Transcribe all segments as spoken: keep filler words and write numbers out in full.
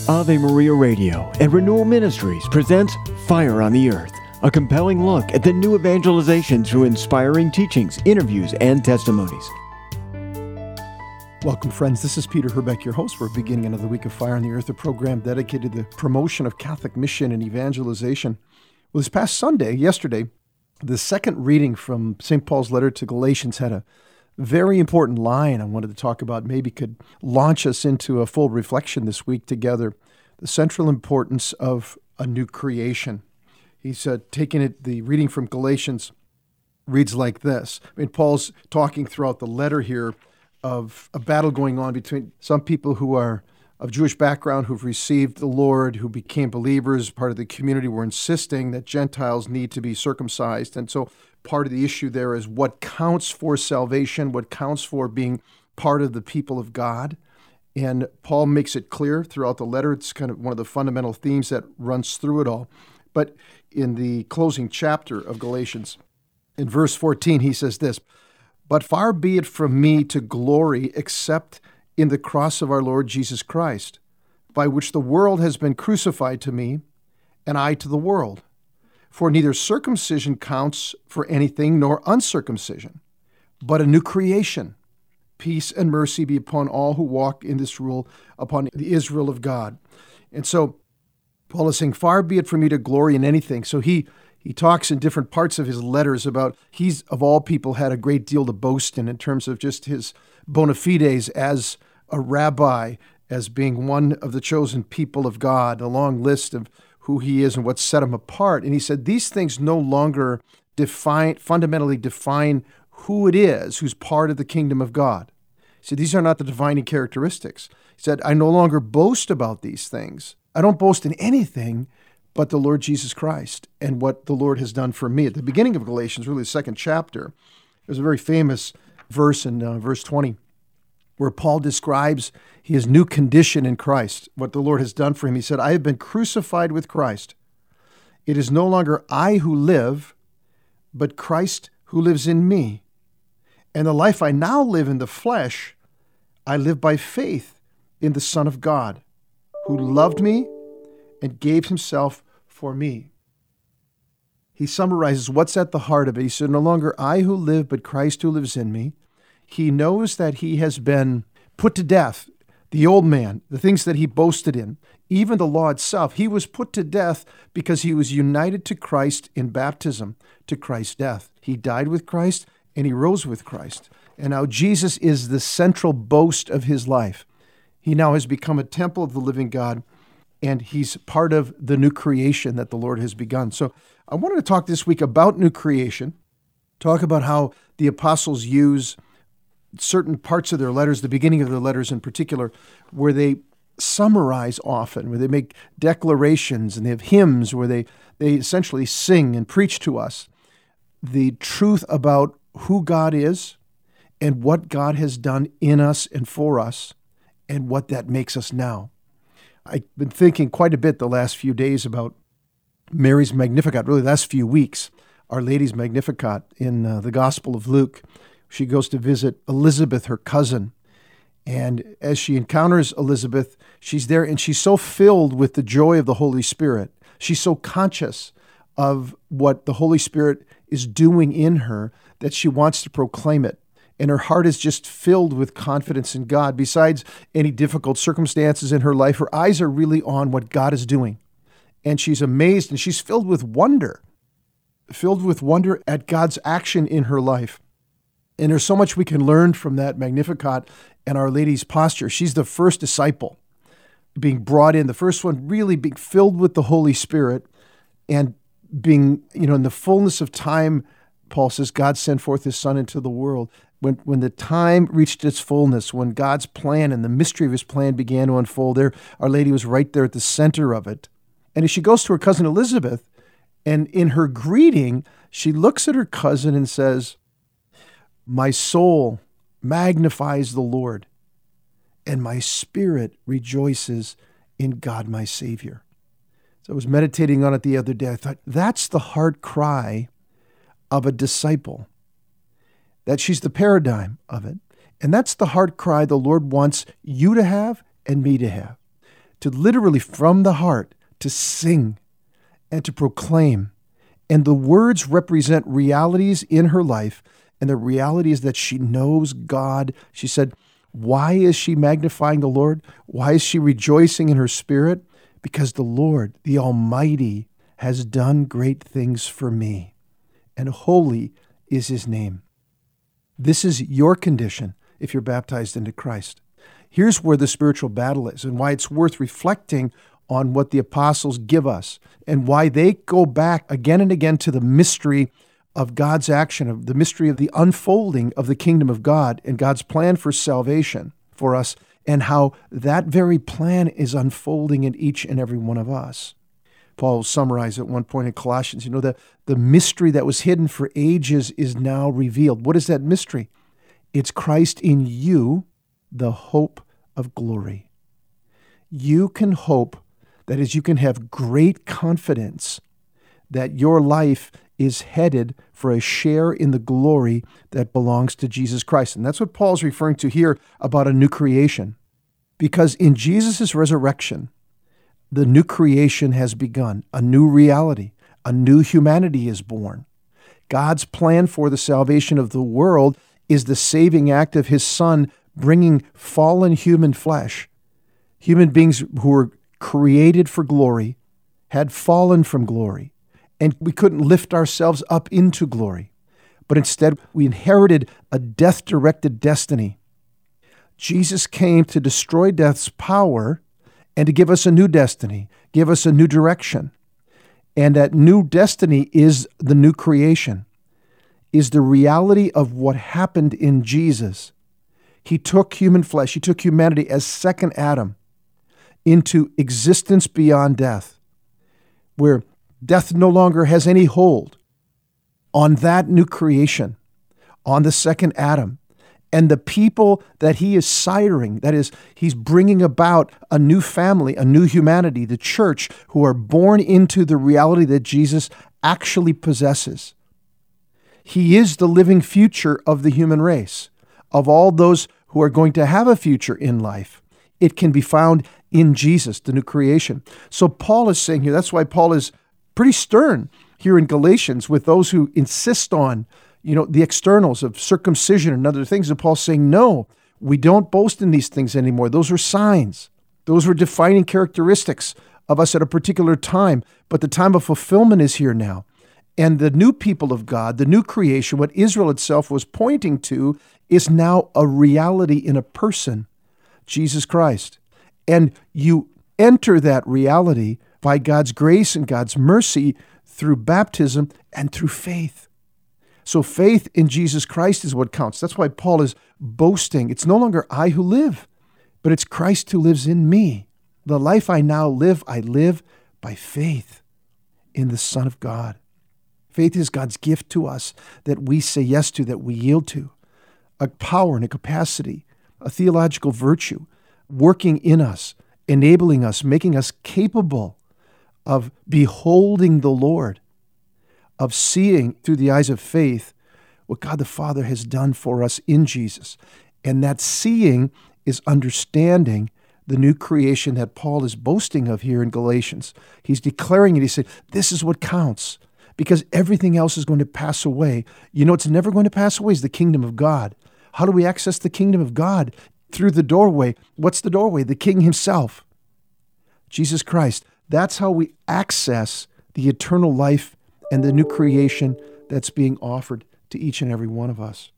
Ave Maria Radio and Renewal Ministries presents Fire on the Earth, a compelling look at the new evangelization through inspiring teachings, interviews, and testimonies. Welcome, friends. This is Peter Herbeck, your host. We're beginning another week of Fire on the Earth, a program dedicated to the promotion of Catholic mission and evangelization. Well, this past Sunday, yesterday, the second reading from Saint Paul's letter to Galatians had a very important line I wanted to talk about, maybe could launch us into a full reflection this week together. The central importance of a new creation. He's uh, taking it, the reading from Galatians reads like this. I mean, Paul's talking throughout the letter here of a battle going on between some people who are of Jewish background, who've received the Lord, who became believers, part of the community, were insisting that Gentiles need to be circumcised. And so part of the issue there is what counts for salvation, what counts for being part of the people of God. And Paul makes it clear throughout the letter. It's kind of one of the fundamental themes that runs through it all. But in the closing chapter of Galatians, in verse fourteen, he says this, "But far be it from me to glory except in the cross of our Lord Jesus Christ, by which the world has been crucified to me, and I to the world. For neither circumcision counts for anything nor uncircumcision, but a new creation. Peace and mercy be upon all who walk in this rule, upon the Israel of God." And so Paul is saying, far be it from me to glory in anything. So he he talks in different parts of his letters about he's, of all people, had a great deal to boast in, in terms of just his bona fides as a rabbi, as being one of the chosen people of God, a long list of who he is and what set him apart. And he said, these things no longer define, fundamentally define who it is who's part of the kingdom of God. He said, these are not the defining characteristics. He said, I no longer boast about these things. I don't boast in anything but the Lord Jesus Christ and what the Lord has done for me. At the beginning of Galatians, really the second chapter, there's a very famous verse in uh, verse twenty, where Paul describes his new condition in Christ, what the Lord has done for him. He said, I have been crucified with Christ. It is no longer I who live, but Christ who lives in me. And the life I now live in the flesh, I live by faith in the Son of God, who loved me and gave himself for me. He summarizes what's at the heart of it. He said, no longer I who live, but Christ who lives in me. He knows that he has been put to death, the old man, the things that he boasted in, even the law itself. He was put to death because he was united to Christ in baptism, to Christ's death. He died with Christ and he rose with Christ. And now Jesus is the central boast of his life. He now has become a temple of the living God, and he's part of the new creation that the Lord has begun. So I wanted to talk this week about new creation, talk about how the apostles use certain parts of their letters, the beginning of their letters in particular, where they summarize often, where they make declarations, and they have hymns where they, they essentially sing and preach to us the truth about who God is and what God has done in us and for us and what that makes us now. I've been thinking quite a bit the last few days about Mary's Magnificat, really the last few weeks, Our Lady's Magnificat in uh, the Gospel of Luke. She goes to visit Elizabeth, her cousin. And as she encounters Elizabeth, she's there and she's so filled with the joy of the Holy Spirit. She's so conscious of what the Holy Spirit is doing in her that she wants to proclaim it. And her heart is just filled with confidence in God. Besides any difficult circumstances in her life, her eyes are really on what God is doing. And she's amazed and she's filled with wonder, filled with wonder at God's action in her life. And there's so much we can learn from that Magnificat and Our Lady's posture. She's the first disciple being brought in, the first one really being filled with the Holy Spirit and being, you know, in the fullness of time, Paul says, God sent forth his Son into the world. When when the time reached its fullness, when God's plan and the mystery of his plan began to unfold, there, Our Lady was right there at the center of it. And as she goes to her cousin Elizabeth, and in her greeting, she looks at her cousin and says, my soul magnifies the Lord, and my spirit rejoices in God my Savior. So I was meditating on it the other day. I thought, that's the heart cry of a disciple. That she's the paradigm of it. And that's the heart cry the Lord wants you to have and me to have. to literally from the heart to sing and to proclaim. And the words represent realities in her life, and the reality is that she knows God. She said, why is she magnifying the Lord? Why is she rejoicing in her spirit? Because the Lord, the Almighty, has done great things for me, and holy is his name. This is your condition if you're baptized into Christ. Here's where the spiritual battle is and why it's worth reflecting on what the apostles give us and why they go back again and again to the mystery of God's action, of the mystery of the unfolding of the kingdom of God and God's plan for salvation for us, and how that very plan is unfolding in each and every one of us. Paul summarized at one point in Colossians, you know, the, the mystery that was hidden for ages is now revealed. What is that mystery? It's Christ in you, the hope of glory. You can hope, that is, you can have great confidence that your life is headed for a share in the glory that belongs to Jesus Christ. And that's what Paul's referring to here about a new creation. Because in Jesus' resurrection, the new creation has begun, a new reality, a new humanity is born. God's plan for the salvation of the world is the saving act of his Son bringing fallen human flesh, human beings who were created for glory, had fallen from glory, and we couldn't lift ourselves up into glory. But instead, we inherited a death-directed destiny. Jesus came to destroy death's power and to give us a new destiny, give us a new direction. And that new destiny is the new creation, is the reality of what happened in Jesus. He took human flesh, he took humanity as second Adam into existence beyond death, where death no longer has any hold on that new creation, on the second Adam. And the people that he is siring, that is, he's bringing about a new family, a new humanity, the church, who are born into the reality that Jesus actually possesses. He is the living future of the human race, of all those who are going to have a future in life. It can be found in Jesus, the new creation. So Paul is saying here, that's why Paul is pretty stern here in Galatians with those who insist on you know, the externals of circumcision and other things. And Paul's saying, no, we don't boast in these things anymore. Those are signs. Those were defining characteristics of us at a particular time. But the time of fulfillment is here now. And the new people of God, the new creation, what Israel itself was pointing to, is now a reality in a person, Jesus Christ. And you enter that reality by God's grace and God's mercy through baptism and through faith. So faith in Jesus Christ is what counts. That's why Paul is boasting. It's no longer I who live, but it's Christ who lives in me. The life I now live, I live by faith in the Son of God. Faith is God's gift to us that we say yes to, that we yield to. A power and a capacity, a theological virtue working in us, enabling us, making us capable of beholding the Lord, of seeing through the eyes of faith what God the Father has done for us in Jesus. And that seeing is understanding the new creation that Paul is boasting of here in Galatians. He's declaring it. He said, this is what counts, because everything else is going to pass away. You know, it's never going to pass away is the kingdom of God. How do we access the kingdom of God? Through the doorway. What's the doorway? The King himself, Jesus Christ. That's how we access the eternal life and the new creation that's being offered to each and every one of us.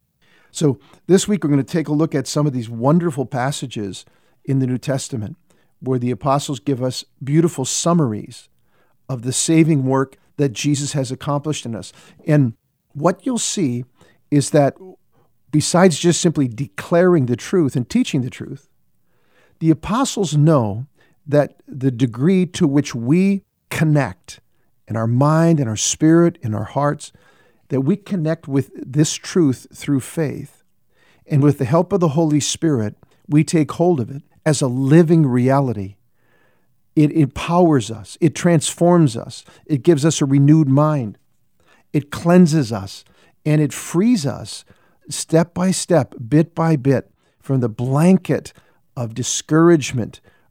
So this week we're going to take a look at some of these wonderful passages in the New Testament where the apostles give us beautiful summaries of the saving work that Jesus has accomplished in us. And what you'll see is that besides just simply declaring the truth and teaching the truth, the apostles know that the degree to which we connect in our mind, in our spirit, in our hearts, that we connect with this truth through faith. And with the help of the Holy Spirit, we take hold of it as a living reality. It empowers us. It transforms us. It gives us a renewed mind. It cleanses us, and it frees us step by step, bit by bit, from the blanket of discouragement,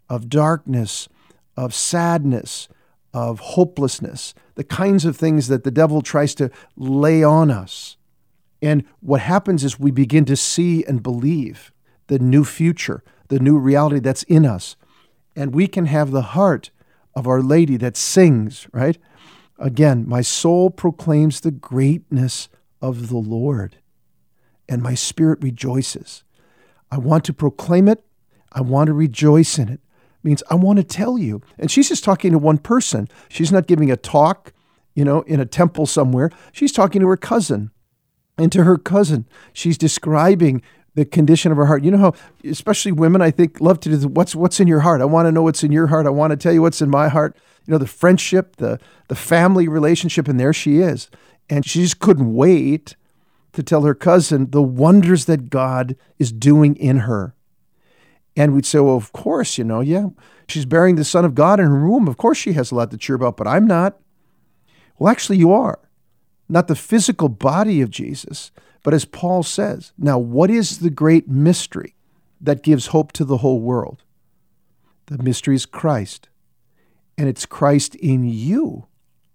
of darkness, of sadness, of hopelessness, the kinds of things that the devil tries to lay on us. And what happens is we begin to see and believe the new future, the new reality that's in us. And we can have the heart of Our Lady that sings, right? Again, my soul proclaims the greatness of the Lord, and my spirit rejoices. I want to proclaim it. I want to rejoice in it. It means I want to tell you. And she's just talking to one person. She's not giving a talk, you know, in a temple somewhere. She's talking to her cousin. And to her cousin, she's describing the condition of her heart. You know how, especially women, I think, love to do the, what's what's in your heart. I want to know what's in your heart. I want to tell you what's in my heart. You know, the friendship, the the family relationship, and there she is. And she just couldn't wait to tell her cousin the wonders that God is doing in her. And we'd say, well, of course, you know, yeah, she's bearing the Son of God in her womb. Of course she has a lot to cheer about, but I'm not. Well, actually, you are. Not the physical body of Jesus, but as Paul says, now what is the great mystery that gives hope to the whole world? The mystery is Christ. And it's Christ in you.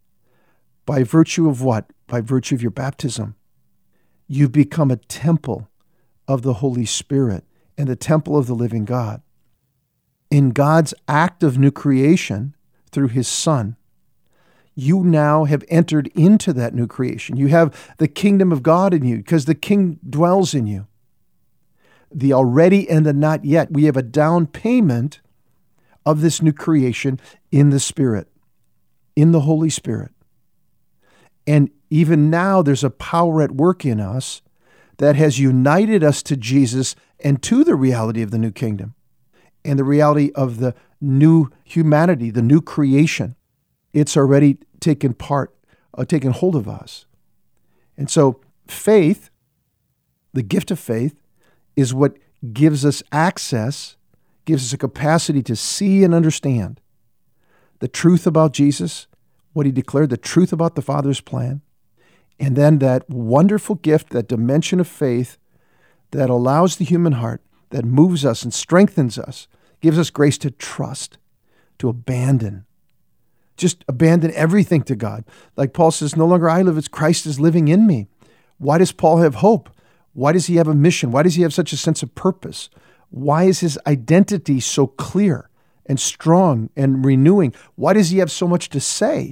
By virtue of what? By virtue of your baptism. You've become a temple of the Holy Spirit and the temple of the living God. In God's act of new creation through His Son, you now have entered into that new creation. You have the kingdom of God in you because the King dwells in you. The already and the not yet. We have a down payment of this new creation in the Spirit, in the Holy Spirit. And even now there's a power at work in us that has united us to Jesus and to the reality of the new kingdom and the reality of the new humanity, the new creation. It's already taken part, uh, taken hold of us. And so faith, the gift of faith, is what gives us access, gives us a capacity to see and understand the truth about Jesus, what He declared, the truth about the Father's plan, and then that wonderful gift, that dimension of faith that allows the human heart, that moves us and strengthens us, gives us grace to trust, to abandon, just abandon everything to God. Like Paul says, no longer I live, it's Christ is living in me. Why does Paul have hope? Why does he have a mission? Why does he have such a sense of purpose? Why is his identity so clear and strong and renewing? Why does he have so much to say?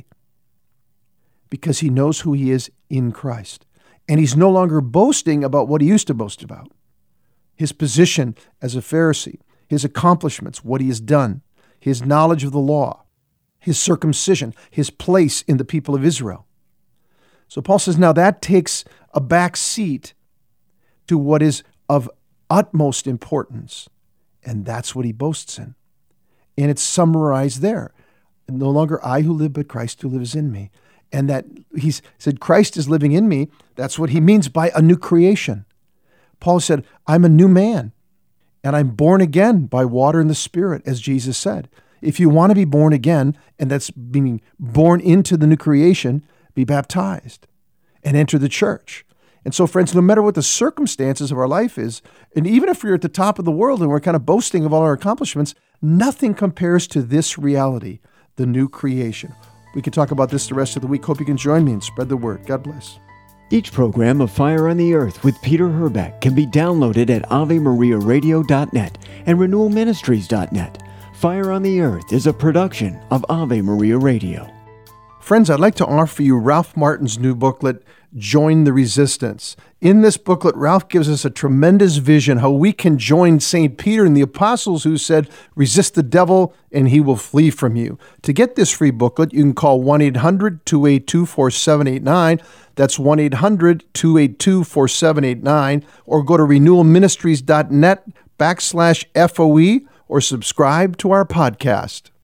Because he knows who he is in Christ. And he's no longer boasting about what he used to boast about. His position as a Pharisee, his accomplishments, what he has done, his knowledge of the law, his circumcision, his place in the people of Israel. So Paul says, now that takes a back seat to what is of utmost importance. And that's what he boasts in. And it's summarized there. No longer I who live, but Christ who lives in me. And that he said, Christ is living in me. That's what he means by a new creation. Paul said, I'm a new man. And I'm born again by water and the Spirit, as Jesus said. If you want to be born again, and that's being born into the new creation, be baptized and enter the church. And so, friends, no matter what the circumstances of our life is, and even if we're at the top of the world and we're kind of boasting of all our accomplishments, nothing compares to this reality, the new creation. We could talk about this the rest of the week. Hope you can join me and spread the word. God bless. Each program of Fire on the Earth with Peter Herbeck can be downloaded at ave maria radio dot net and renewal ministries dot net. Fire on the Earth is a production of Ave Maria Radio. Friends, I'd like to offer you Ralph Martin's new booklet, Join the Resistance. In this booklet, Ralph gives us a tremendous vision how we can join Saint Peter and the apostles who said, resist the devil and he will flee from you. To get this free booklet, you can call one eight hundred two eight two four seven eight nine. That's one eight hundred two eight two four seven eight nine. Or go to renewal ministries dot net backslash F O E or subscribe to our podcast.